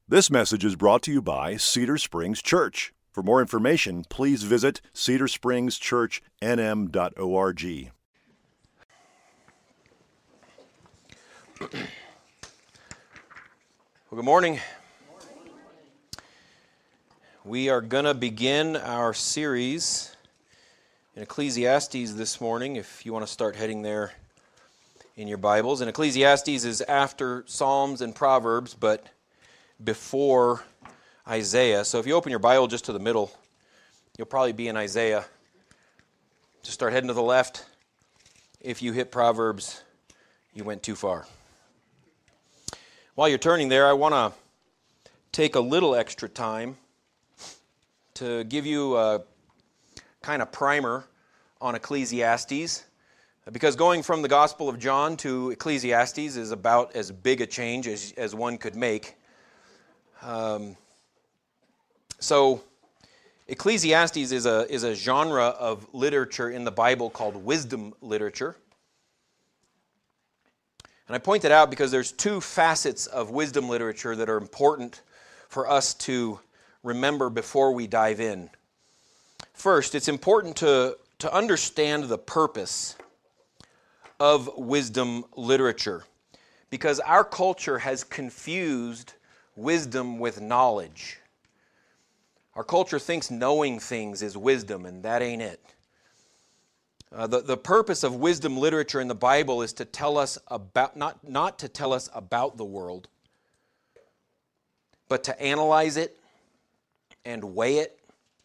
This message is brought to you by Cedar Springs Church. For more information, please visit cedarspringschurchnm.org. Well, good morning. We are going to begin our series in Ecclesiastes this morning, if you want to start heading there in your Bibles. And Ecclesiastes is after Psalms and Proverbs, but before Isaiah. So if you open your Bible just to the middle, you'll probably be in Isaiah. Just start heading to the left. If you hit Proverbs, you went too far. While you're turning there, I want to take a little extra time to give you a kind of primer on Ecclesiastes, because going from the Gospel of John to Ecclesiastes is about as big a change as one could make. So Ecclesiastes is a genre of literature in the Bible called wisdom literature. And I point that out because there's two facets of wisdom literature that are important for us to remember before we dive in. First, it's important to understand the purpose of wisdom literature, because our culture has confused wisdom with knowledge. Our culture thinks knowing things is wisdom, and that ain't it. The purpose of wisdom literature in the Bible is to tell us about, not to tell us about the world, but to analyze it and weigh it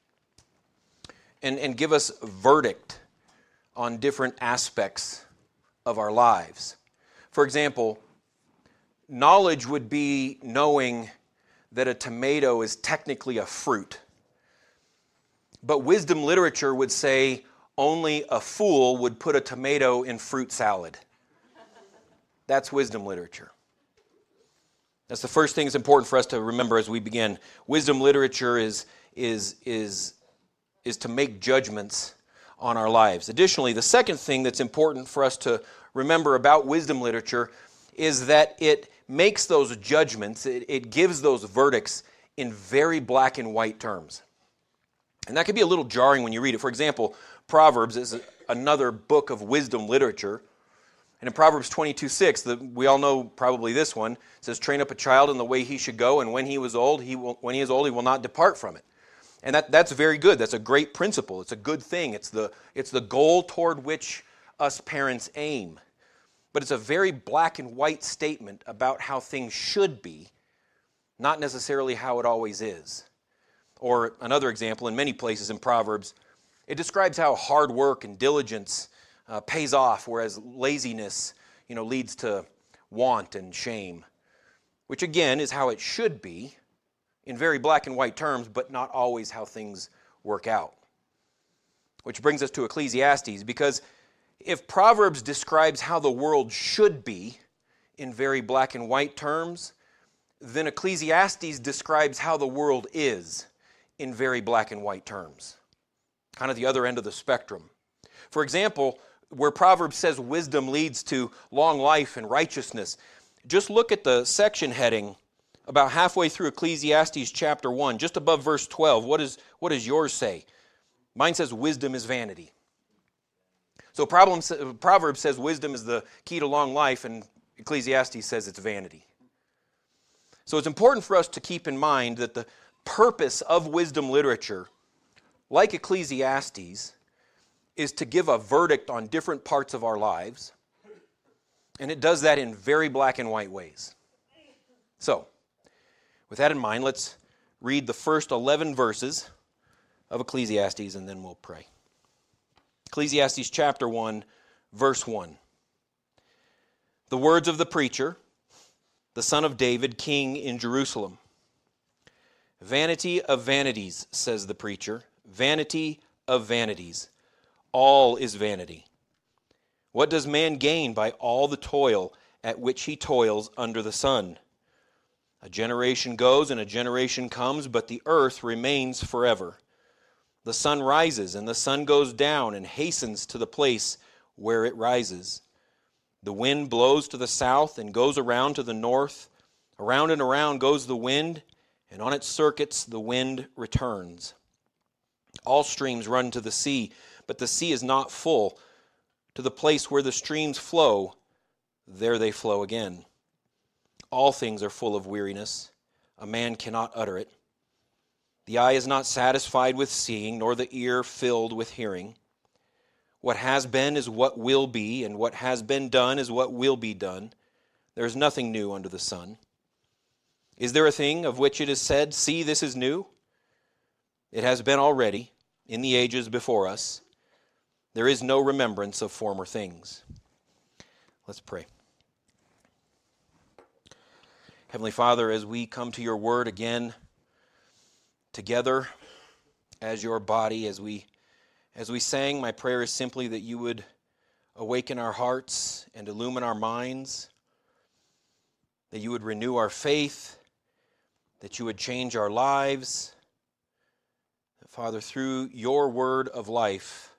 and give us verdict on different aspects of our lives. For example, knowledge would be knowing that a tomato is technically a fruit. But wisdom literature would say only a fool would put a tomato in fruit salad. That's wisdom literature. That's the first thing that's important for us to remember as we begin. Wisdom literature is to make judgments on our lives. Additionally, the second thing that's important for us to remember about wisdom literature is that it makes those judgments, it gives those verdicts in very black and white terms. And that can be a little jarring when you read it. For example, Proverbs is another book of wisdom literature. And in Proverbs 22:6, we all know probably this one, it says, "Train up a child in the way he should go, and when he is old, he will not depart from it." And that's very good. That's a great principle. It's a good thing. It's the goal toward which us parents aim. But it's a very black and white statement about how things should be, not necessarily how it always is. Or another example, in many places in Proverbs, it describes how hard work and diligence pays off, whereas laziness, leads to want and shame, which again is how it should be in very black and white terms, but not always how things work out. Which brings us to Ecclesiastes, because if Proverbs describes how the world should be in very black and white terms, then Ecclesiastes describes how the world is in very black and white terms. Kind of the other end of the spectrum. For example, where Proverbs says wisdom leads to long life and righteousness, just look at the section heading about halfway through Ecclesiastes chapter 1, just above verse 12. What does yours say? Mine says wisdom is vanity. So Proverbs says wisdom is the key to long life, and Ecclesiastes says it's vanity. So it's important for us to keep in mind that the purpose of wisdom literature, like Ecclesiastes, is to give a verdict on different parts of our lives, and it does that in very black and white ways. So, with that in mind, let's read the first 11 verses of Ecclesiastes, and then we'll pray. Ecclesiastes chapter 1, verse 1. The words of the preacher, the son of David, king in Jerusalem. Vanity of vanities, says the preacher, vanity of vanities. All is vanity. What does man gain by all the toil at which he toils under the sun? A generation goes and a generation comes, but the earth remains forever. The sun rises and the sun goes down and hastens to the place where it rises. The wind blows to the south and goes around to the north. Around and around goes the wind, and on its circuits the wind returns. All streams run to the sea, but the sea is not full. To the place where the streams flow, there they flow again. All things are full of weariness. A man cannot utter it. The eye is not satisfied with seeing, nor the ear filled with hearing. What has been is what will be, and what has been done is what will be done. There is nothing new under the sun. Is there a thing of which it is said, "See, this is new"? It has been already in the ages before us. There is no remembrance of former things. Let's pray. Heavenly Father, as we come to your word again together as your body, as we sang, my prayer is simply that you would awaken our hearts and illumine our minds, that you would renew our faith, that you would change our lives. Father, through your word of life,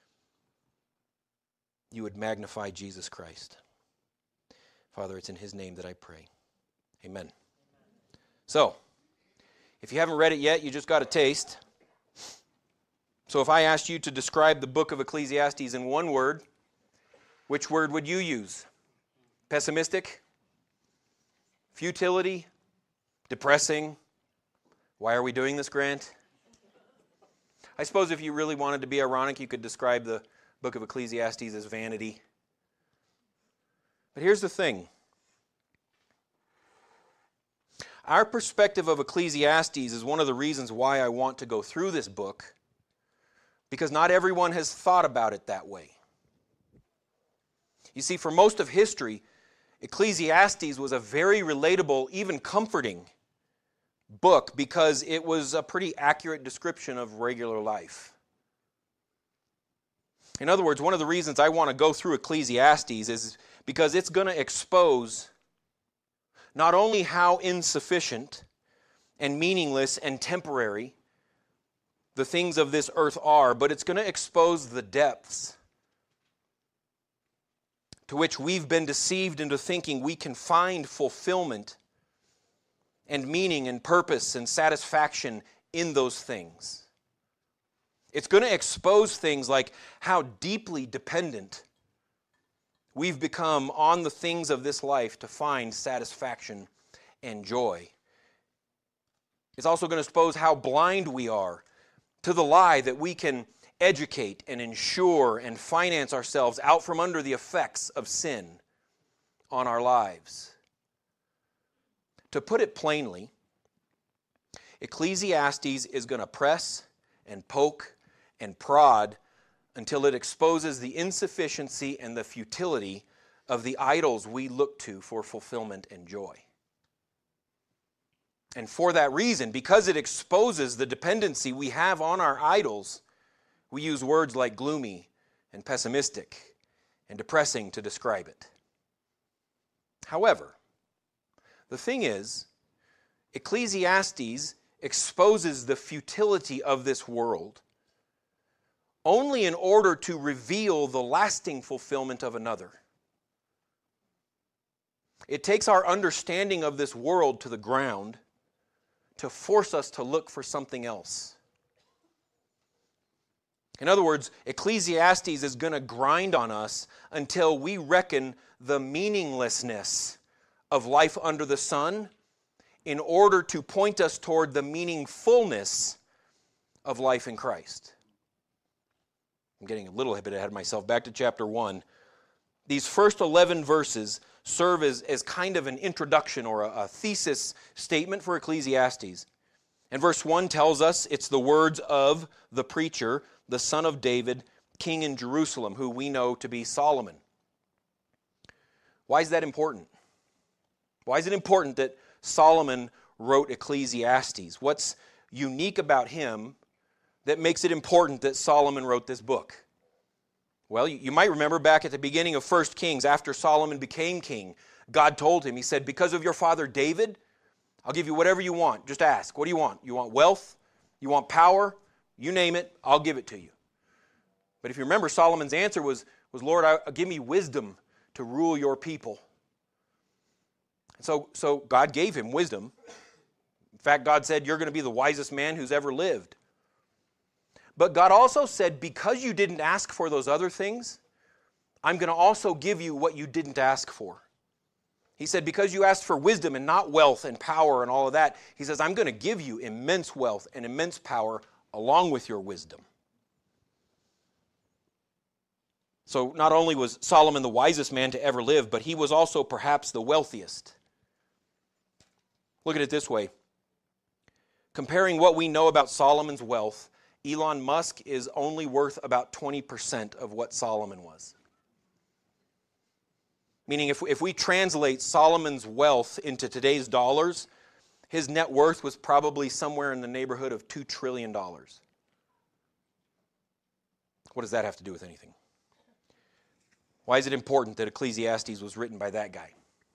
you would magnify Jesus Christ. Father, it's in his name that I pray. Amen. So, if you haven't read it yet, you just got a taste. So if I asked you to describe the book of Ecclesiastes in one word, which word would you use? Pessimistic? Futility? Depressing? Why are we doing this, Grant? I suppose if you really wanted to be ironic, you could describe the book of Ecclesiastes as vanity. But here's the thing. Our perspective of Ecclesiastes is one of the reasons why I want to go through this book, because not everyone has thought about it that way. You see, for most of history, Ecclesiastes was a very relatable, even comforting book because it was a pretty accurate description of regular life. In other words, one of the reasons I want to go through Ecclesiastes is because it's going to expose not only how insufficient and meaningless and temporary the things of this earth are, but it's going to expose the depths to which we've been deceived into thinking we can find fulfillment and meaning and purpose and satisfaction in those things. It's going to expose things like how deeply dependent we've become on the things of this life to find satisfaction and joy. It's also going to expose how blind we are to the lie that we can educate and ensure and finance ourselves out from under the effects of sin on our lives. To put it plainly, Ecclesiastes is going to press and poke and prod until it exposes the insufficiency and the futility of the idols we look to for fulfillment and joy. And for that reason, because it exposes the dependency we have on our idols, we use words like gloomy and pessimistic and depressing to describe it. However, the thing is, Ecclesiastes exposes the futility of this world only in order to reveal the lasting fulfillment of another. It takes our understanding of this world to the ground to force us to look for something else. In other words, Ecclesiastes is going to grind on us until we reckon the meaninglessness of life under the sun in order to point us toward the meaningfulness of life in Christ. I'm getting a little bit ahead of myself. Back to chapter 1. These first 11 verses serve as kind of an introduction or a thesis statement for Ecclesiastes. And verse 1 tells us it's the words of the preacher, the son of David, king in Jerusalem, who we know to be Solomon. Why is that important? Why is it important that Solomon wrote Ecclesiastes? What's unique about him that makes it important that Solomon wrote this book? Well, you might remember back at the beginning of 1 Kings, after Solomon became king, God told him, he said, because of your father David, I'll give you whatever you want. Just ask. What do you want? You want wealth? You want power? You name it, I'll give it to you. But if you remember, Solomon's answer was Lord, give me wisdom to rule your people. So God gave him wisdom. In fact, God said, you're going to be the wisest man who's ever lived. But God also said, because you didn't ask for those other things, I'm going to also give you what you didn't ask for. He said, because you asked for wisdom and not wealth and power and all of that, he says, I'm going to give you immense wealth and immense power along with your wisdom. So not only was Solomon the wisest man to ever live, but he was also perhaps the wealthiest. Look at it this way. Comparing what we know about Solomon's wealth, Elon Musk is only worth about 20% of what Solomon was. Meaning if we translate Solomon's wealth into today's dollars, his net worth was probably somewhere in the neighborhood of $2 trillion. What does that have to do with anything? Why is it important that Ecclesiastes was written by that guy?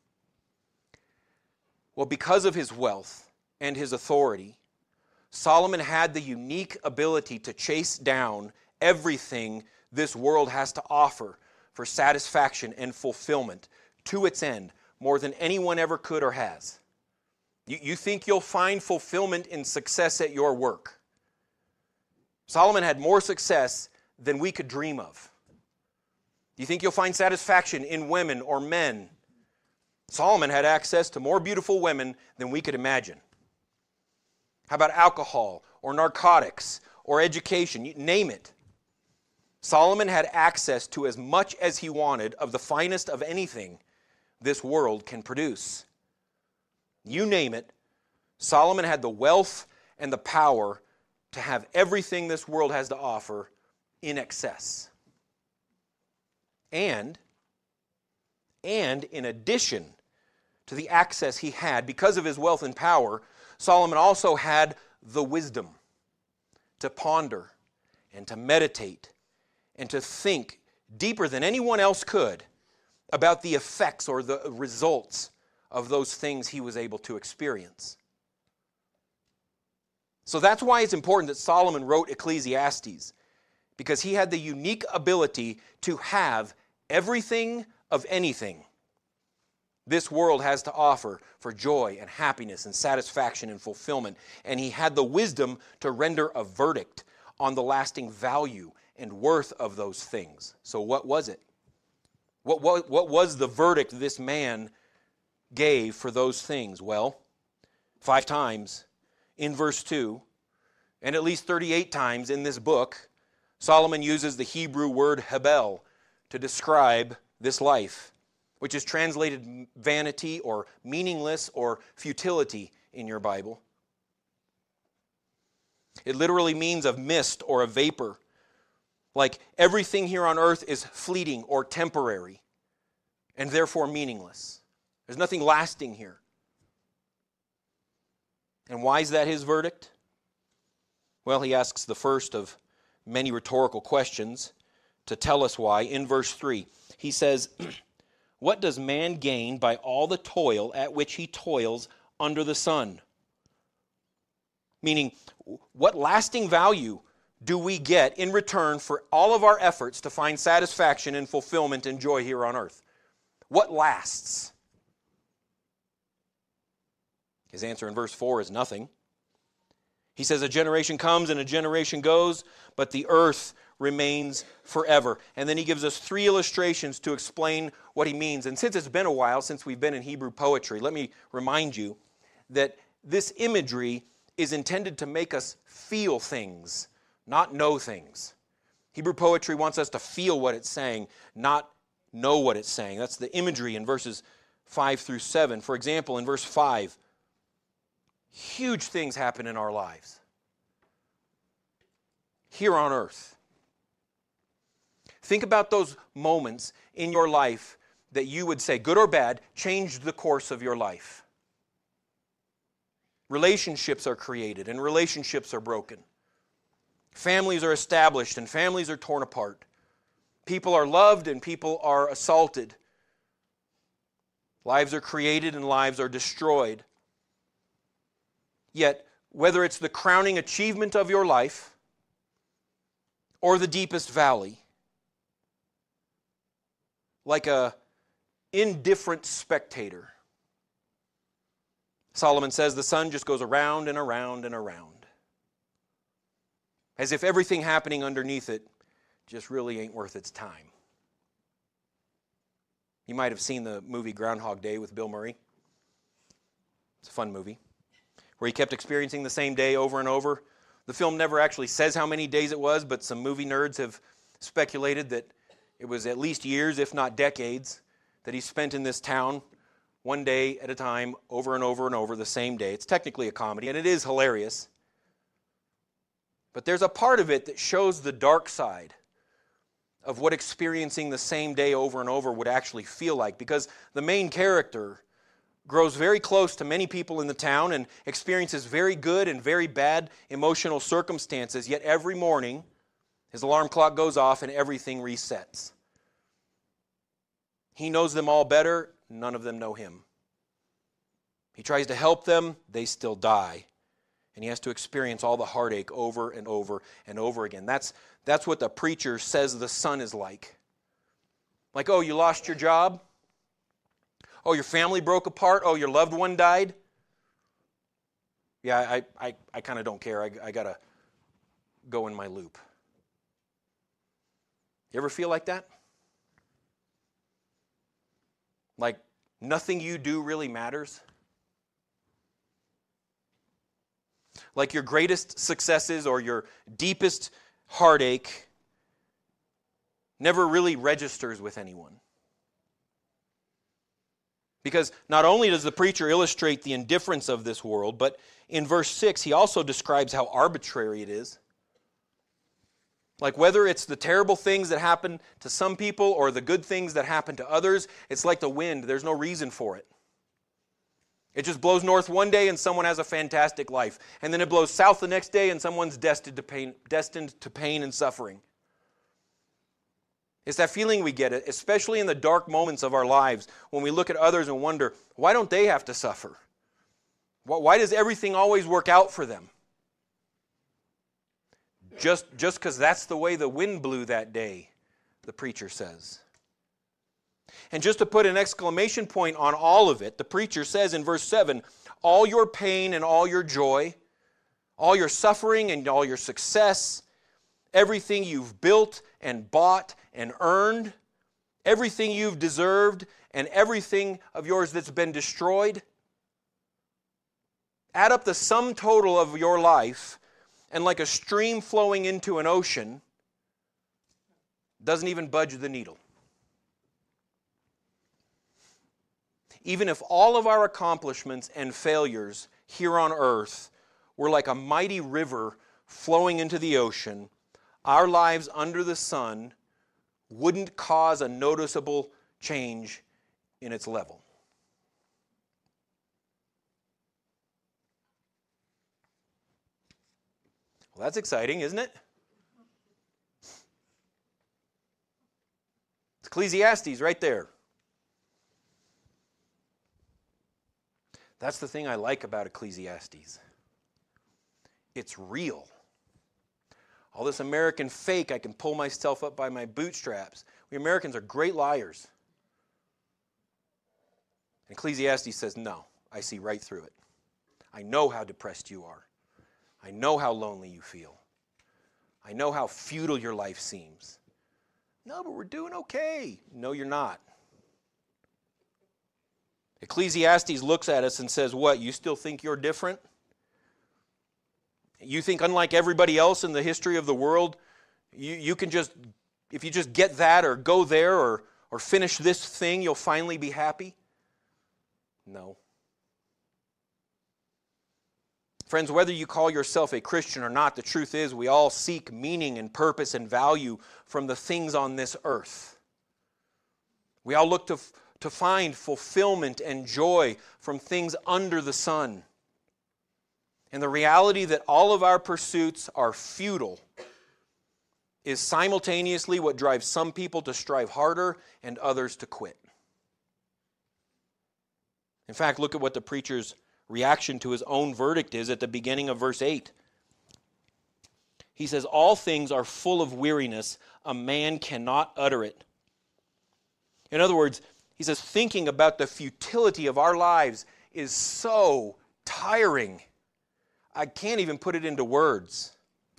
Well, because of his wealth and his authority, Solomon had the unique ability to chase down everything this world has to offer for satisfaction and fulfillment to its end, more than anyone ever could or has. You think you'll find fulfillment in success at your work. Solomon had more success than we could dream of. Do you think you'll find satisfaction in women or men? Solomon had access to more beautiful women than we could imagine. How about alcohol or narcotics or education? You name it. Solomon had access to as much as he wanted of the finest of anything this world can produce. You name it, Solomon had the wealth and the power to have everything this world has to offer in excess. And in addition to the access he had, because of his wealth and power, Solomon also had the wisdom to ponder and to meditate and to think deeper than anyone else could about the effects or the results of those things he was able to experience. So that's why it's important that Solomon wrote Ecclesiastes, because he had the unique ability to have everything of anything this world has to offer for joy and happiness and satisfaction and fulfillment. And he had the wisdom to render a verdict on the lasting value and worth of those things. So what was it? What was the verdict this man gave for those things? Well, 5 times in verse 2, and at least 38 times in this book, Solomon uses the Hebrew word hebel to describe this life, which is translated vanity or meaningless or futility in your Bible. It literally means a mist or a vapor. Like everything here on earth is fleeting or temporary and therefore meaningless. There's nothing lasting here. And why is that his verdict? Well, he asks the first of many rhetorical questions to tell us why. In verse 3, he says, "What does man gain by all the toil at which he toils under the sun?" Meaning, what lasting value do we get in return for all of our efforts to find satisfaction and fulfillment and joy here on earth? What lasts? His answer in verse 4 is nothing. He says, "A generation comes and a generation goes, but the earth remains forever." And then he gives us 3 illustrations to explain what he means. And since it's been a while since we've been in Hebrew poetry, let me remind you that this imagery is intended to make us feel things, not know things. Hebrew poetry wants us to feel what it's saying, not know what it's saying. That's the imagery in verses 5 through 7. For example, in verse 5, huge things happen in our lives here on earth. Think about those moments in your life that you would say, good or bad, changed the course of your life. Relationships are created and relationships are broken. Families are established and families are torn apart. People are loved and people are assaulted. Lives are created and lives are destroyed. Yet, whether it's the crowning achievement of your life or the deepest valley, like an indifferent spectator, Solomon says the sun just goes around and around and around, as if everything happening underneath it just really ain't worth its time. You might have seen the movie Groundhog Day with Bill Murray. It's a fun movie, where he kept experiencing the same day over and over. The film never actually says how many days it was, but some movie nerds have speculated that it was at least years, if not decades, that he spent in this town, one day at a time, over and over and over, the same day. It's technically a comedy, and it is hilarious. But there's a part of it that shows the dark side of what experiencing the same day over and over would actually feel like, because the main character grows very close to many people in the town and experiences very good and very bad emotional circumstances, yet every morning his alarm clock goes off and everything resets. He knows them all better, none of them know him. He tries to help them, they still die. And he has to experience all the heartache over and over and over again. That's what the preacher says the sun is like. Like, oh, you lost your job? Oh, your family broke apart? Oh, your loved one died? Yeah, I kind of don't care. I got to go in my loop. You ever feel like that? Like nothing you do really matters? Like your greatest successes or your deepest heartache never really registers with anyone. Because not only does the preacher illustrate the indifference of this world, but in verse 6 he also describes how arbitrary it is. Like whether it's the terrible things that happen to some people or the good things that happen to others, it's like the wind. There's no reason for it. It just blows north one day and someone has a fantastic life. And then it blows south the next day and someone's destined to pain and suffering. It's that feeling we get, especially in the dark moments of our lives, when we look at others and wonder, why don't they have to suffer? Why does everything always work out for them? Just because that's the way the wind blew that day, the preacher says. And just to put an exclamation point on all of it, the preacher says in verse 7, all your pain and all your joy, all your suffering and all your success, everything you've built and bought and earned, everything you've deserved and everything of yours that's been destroyed, add up the sum total of your life, and like a stream flowing into an ocean, doesn't even budge the needle. Even if all of our accomplishments and failures here on earth were like a mighty river flowing into the ocean, our lives under the sun wouldn't cause a noticeable change in its level. Well, that's exciting, isn't it? It's Ecclesiastes right there. That's the thing I like about Ecclesiastes. It's real. All this American fake, I can pull myself up by my bootstraps. We Americans are great liars. And Ecclesiastes says, no, I see right through it. I know how depressed you are. I know how lonely you feel. I know how futile your life seems. No, but we're doing okay. No, you're not. Ecclesiastes looks at us and says, what, you still think you're different? You think unlike everybody else in the history of the world, you can just, if you just get that or go there or finish this thing, you'll finally be happy? No. Friends, whether you call yourself a Christian or not, the truth is we all seek meaning and purpose and value from the things on this earth. We all look to find fulfillment and joy from things under the sun. And the reality that all of our pursuits are futile is simultaneously what drives some people to strive harder and others to quit. In fact, look at what the preacher's reaction to his own verdict is at the beginning of verse 8. He says, all things are full of weariness, a man cannot utter it. In other words, he says, thinking about the futility of our lives is so tiring. I can't even put it into words.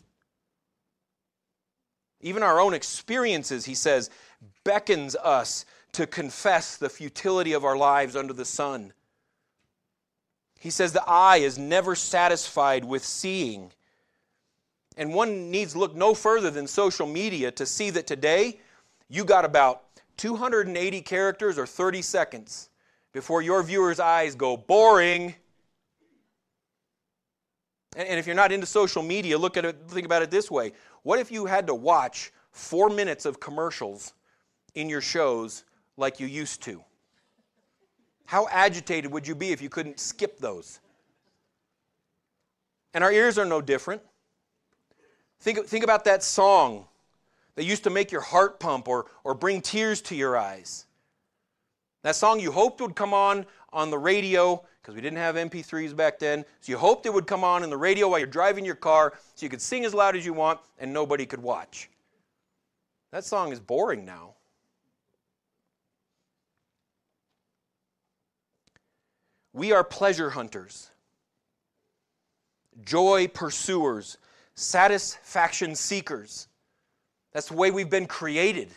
Even our own experiences, he says, beckons us to confess the futility of our lives under the sun. He says the eye is never satisfied with seeing. And one needs look no further than social media to see that today you got about 280 characters or 30 seconds before your viewer's eyes go boring. And if you're not into social media, think about it this way. What if you had to watch 4 minutes of commercials in your shows like you used to? How agitated would you be if you couldn't skip those? And our ears are no different. Think about that song that used to make your heart pump or bring tears to your eyes. That song you hoped would come on the radio, because we didn't have MP3s back then, so you hoped it would come on in the radio while you're driving your car so you could sing as loud as you want and nobody could watch. That song is boring now. We are pleasure hunters, joy pursuers, satisfaction seekers. That's the way we've been created.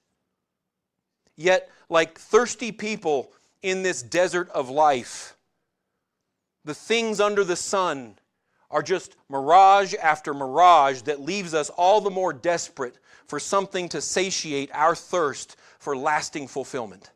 Yet, like thirsty people in this desert of life, the things under the sun are just mirage after mirage that leaves us all the more desperate for something to satiate our thirst for lasting fulfillment.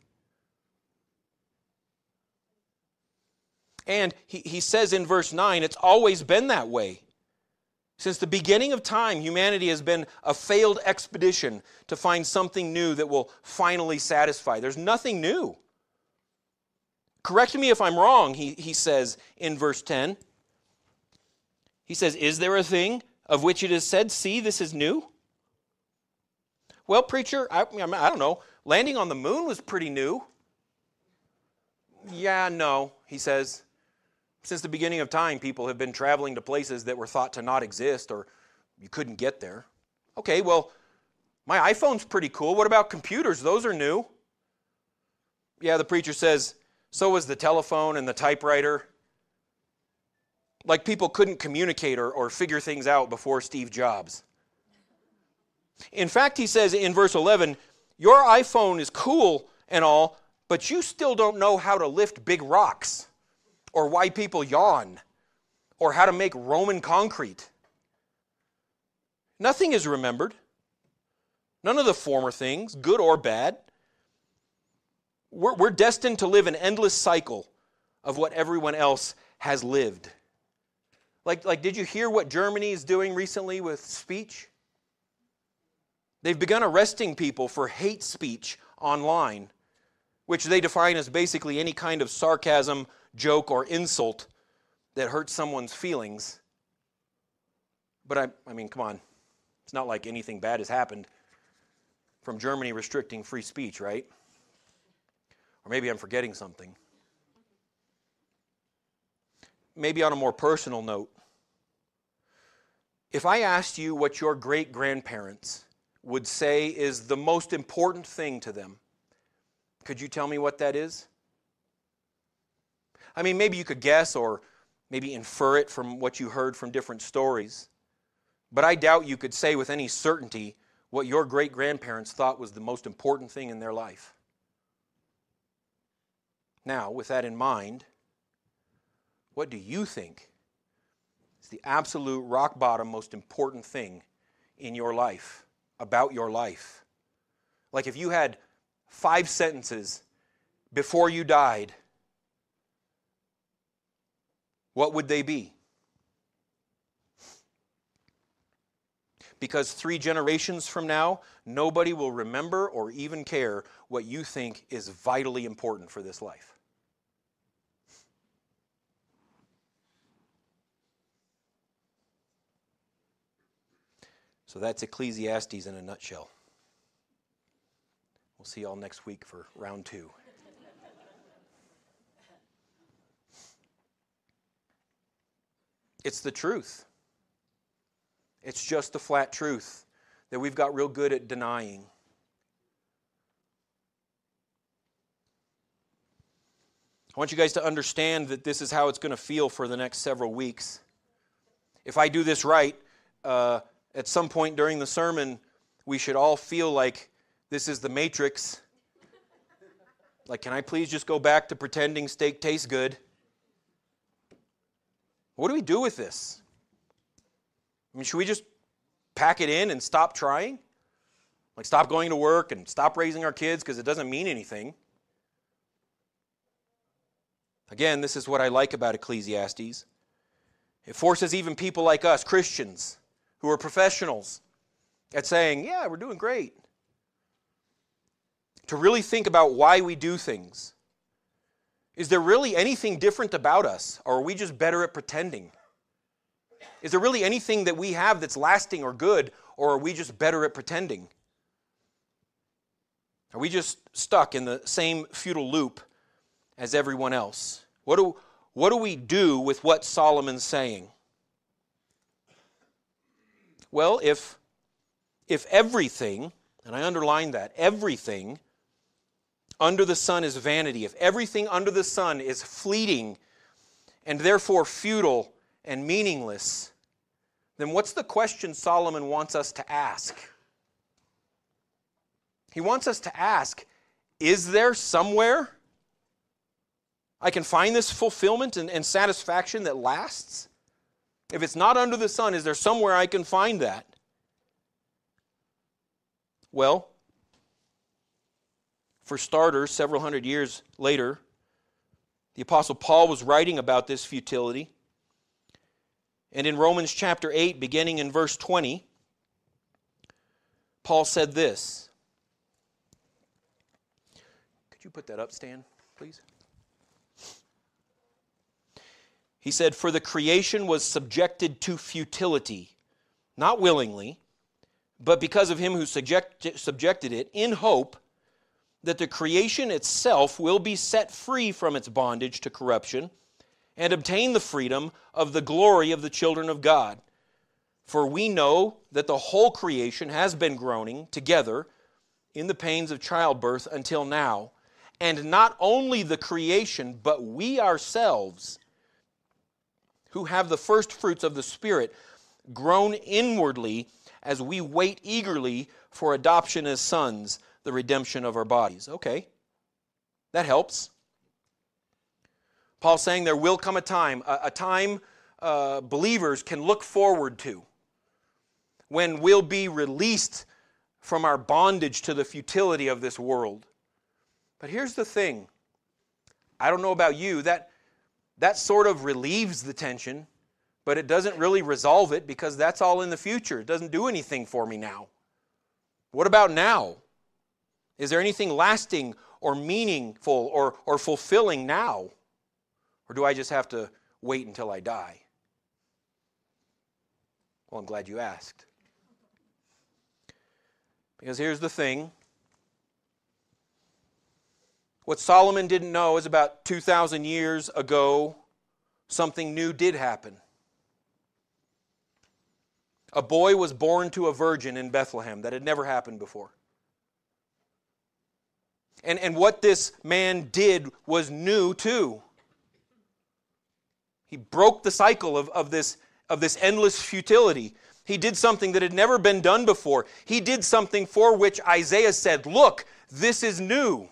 And he says in verse 9, it's always been that way. Since the beginning of time, humanity has been a failed expedition to find something new that will finally satisfy. There's nothing new. Correct me if I'm wrong, he says in verse 10. He says, is there a thing of which it is said, see, this is new? Well, preacher, I don't know. Landing on the moon was pretty new. Yeah, no, he says. Since the beginning of time, people have been traveling to places that were thought to not exist or you couldn't get there. Okay, well, my iPhone's pretty cool. What about computers? Those are new. Yeah, the preacher says, so was the telephone and the typewriter. Like people couldn't communicate or figure things out before Steve Jobs. In fact, he says in verse 11, your iPhone is cool and all, but you still don't know how to lift big rocks, or why people yawn, or how to make Roman concrete. Nothing is remembered. None of the former things, good or bad. We're destined to live an endless cycle of what everyone else has lived. Like, did you hear what Germany is doing recently with speech? They've begun arresting people for hate speech online, which they define as basically any kind of sarcasm, joke, or insult that hurts someone's feelings. But I mean, come on. It's not like anything bad has happened from Germany restricting free speech, right? Or maybe I'm forgetting something. Maybe on a more personal note, if I asked you what your great-grandparents would say is the most important thing to them, could you tell me what that is? I mean, maybe you could guess or maybe infer it from what you heard from different stories. But I doubt you could say with any certainty what your great-grandparents thought was the most important thing in their life. Now, with that in mind, what do you think is the absolute rock bottom most important thing in your life, about your life? Like if you had 5 sentences before you died, what would they be? Because 3 generations from now, nobody will remember or even care what you think is vitally important for this life. So that's Ecclesiastes in a nutshell. We'll see y'all next week for round 2. It's the truth. It's just the flat truth that we've got real good at denying. I want you guys to understand that this is how it's going to feel for the next several weeks. If I do this right, at some point during the sermon, we should all feel like this is the Matrix. Like, can I please just go back to pretending steak tastes good? What do we do with this? I mean, should we just pack it in and stop trying? Like, stop going to work and stop raising our kids because it doesn't mean anything? Again, this is what I like about Ecclesiastes. It forces even people like us, Christians, who are professionals, at saying, yeah, we're doing great, to really think about why we do things. Is there really anything different about us, or are we just better at pretending? Is there really anything that we have that's lasting or good, or are we just better at pretending? Are we just stuck in the same futile loop as everyone else? What do we do with what Solomon's saying? Well, if everything, and I underline that, everything under the sun is vanity, if everything under the sun is fleeting and therefore futile and meaningless, then what's the question Solomon wants us to ask? He wants us to ask, is there somewhere I can find this fulfillment and satisfaction that lasts? If it's not under the sun, is there somewhere I can find that? Well, for starters, several hundred years later, the Apostle Paul was writing about this futility. And in Romans chapter 8, beginning in verse 20, Paul said this. Could you put that up, Stan, please? He said, "For the creation was subjected to futility, not willingly, but because of him who subjected it, in hope that the creation itself will be set free from its bondage to corruption and obtain the freedom of the glory of the children of God. For we know that the whole creation has been groaning together in the pains of childbirth until now, and not only the creation, but we ourselves, who have the first fruits of the Spirit, groan inwardly as we wait eagerly for adoption as sons, the redemption of our bodies." Okay, that helps. Paul's saying there will come a time believers can look forward to, when we'll be released from our bondage to the futility of this world. But here's the thing. I don't know about you, that sort of relieves the tension, but it doesn't really resolve it because that's all in the future. It doesn't do anything for me now. What about now? Is there anything lasting or meaningful or fulfilling now? Or do I just have to wait until I die? Well, I'm glad you asked. Because here's the thing. What Solomon didn't know is about 2,000 years ago, something new did happen. A boy was born to a virgin in Bethlehem. That had never happened before. And what this man did was new too. He broke the cycle of this endless futility. He did something that had never been done before. He did something for which Isaiah said, "Look, this is new."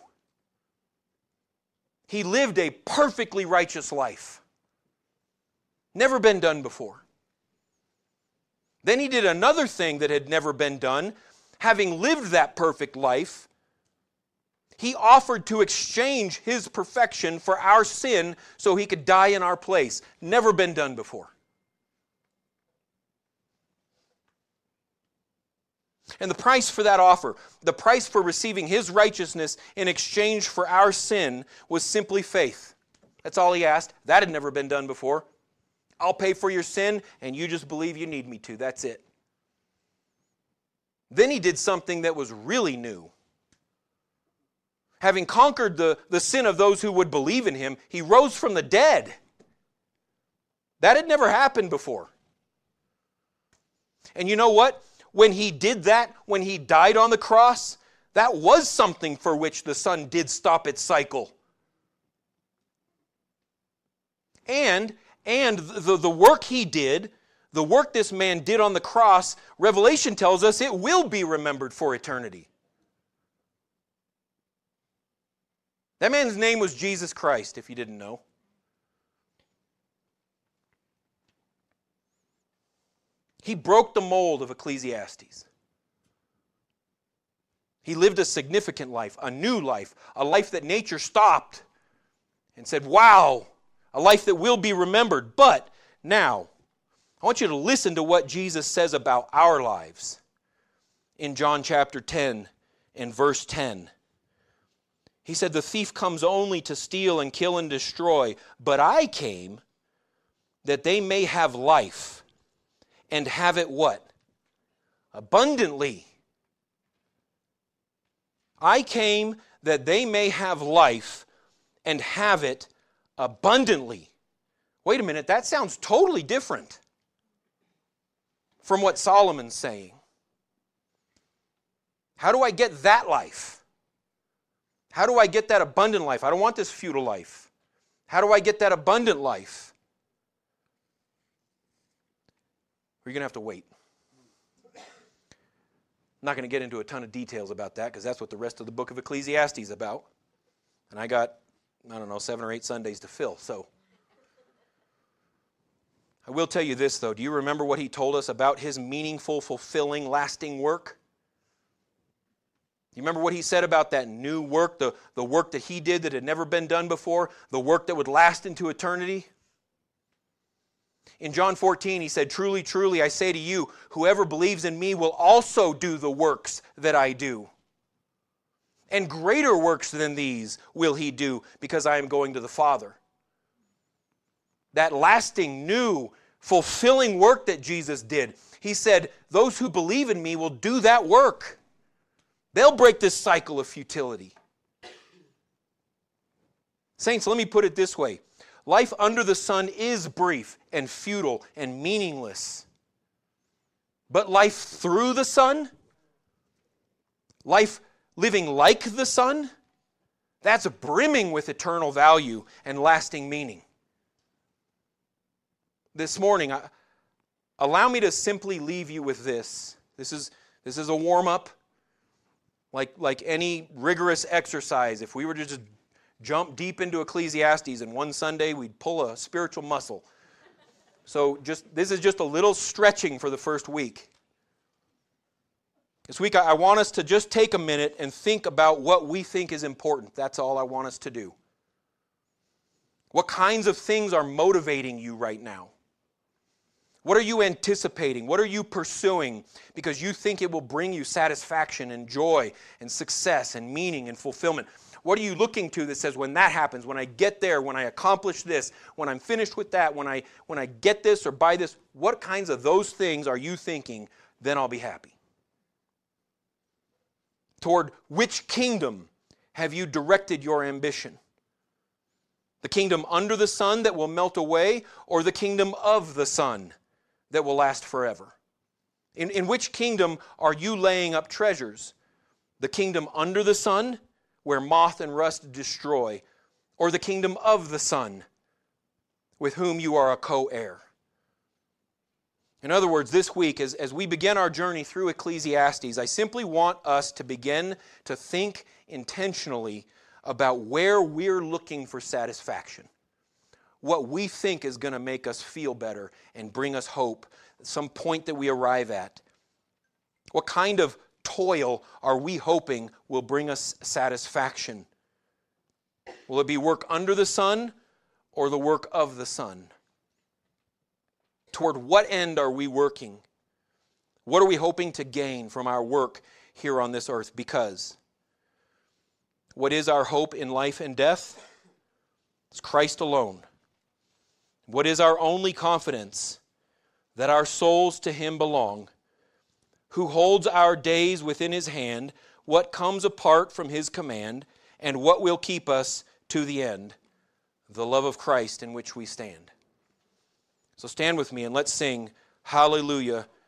He lived a perfectly righteous life. Never been done before. Then he did another thing that had never been done. Having lived that perfect life, he offered to exchange his perfection for our sin so he could die in our place. Never been done before. And the price for that offer, the price for receiving his righteousness in exchange for our sin, was simply faith. That's all he asked. That had never been done before. I'll pay for your sin, and you just believe you need me to. That's it. Then he did something that was really new. Having conquered the sin of those who would believe in him, he rose from the dead. That had never happened before. And you know what? When he did that, when he died on the cross, that was something for which the sun did stop its cycle. And the work he did, the work this man did on the cross, Revelation tells us it will be remembered for eternity. That man's name was Jesus Christ, if you didn't know. He broke the mold of Ecclesiastes. He lived a significant life, a new life, a life that nature stopped and said, wow, a life that will be remembered. But now, I want you to listen to what Jesus says about our lives in John chapter 10 and verse 10. He said, the thief comes only to steal and kill and destroy, but I came that they may have life and have it what? Abundantly. I came that they may have life and have it abundantly. Wait a minute, that sounds totally different from what Solomon's saying. How do I get that life? How do I get that abundant life? I don't want this futile life. How do I get that abundant life? You're going to have to wait. I'm not going to get into a ton of details about that because that's what the rest of the book of Ecclesiastes is about. And I got, 7 or 8 Sundays to fill. So I will tell you this, though. Do you remember what he told us about his meaningful, fulfilling, lasting work? You remember what he said about that new work, the work that he did that had never been done before, the work that would last into eternity? In John 14, he said, truly, truly, I say to you, whoever believes in me will also do the works that I do. And greater works than these will he do, because I am going to the Father. That lasting, new, fulfilling work that Jesus did, he said, those who believe in me will do that work. They'll break this cycle of futility. Saints, let me put it this way. Life under the sun is brief and futile and meaningless. But life through the sun, life living like the sun, that's brimming with eternal value and lasting meaning. This morning, allow me to simply leave you with this. This is a warm-up. Like any rigorous exercise, if we were to just jump deep into Ecclesiastes and one Sunday we'd pull a spiritual muscle. So this is just a little stretching for the first week. This week I want us to just take a minute and think about what we think is important. That's all I want us to do. What kinds of things are motivating you right now? What are you anticipating? What are you pursuing because you think it will bring you satisfaction and joy and success and meaning and fulfillment? What are you looking to that says, when that happens, when I get there, when I accomplish this, when I'm finished with that, when I get this or buy this, what kinds of those things are you thinking, then I'll be happy? Toward which kingdom have you directed your ambition? The kingdom under the sun that will melt away, or the kingdom of the sun that will last forever? In which kingdom are you laying up treasures? The kingdom under the sun, where moth and rust destroy, or the kingdom of the sun, with whom you are a co-heir? In other words, this week, as we begin our journey through Ecclesiastes, I simply want us to begin to think intentionally about where we're looking for satisfaction. What we think is going to make us feel better and bring us hope, some point that we arrive at. What kind of toil are we hoping will bring us satisfaction? Will it be work under the sun or the work of the sun? Toward what end are we working? What are we hoping to gain from our work here on this earth? Because what is our hope in life and death? It's Christ alone. What is our only confidence? That our souls to Him belong, who holds our days within His hand, what comes apart from His command, and what will keep us to the end, the love of Christ in which we stand. So stand with me and let's sing Hallelujah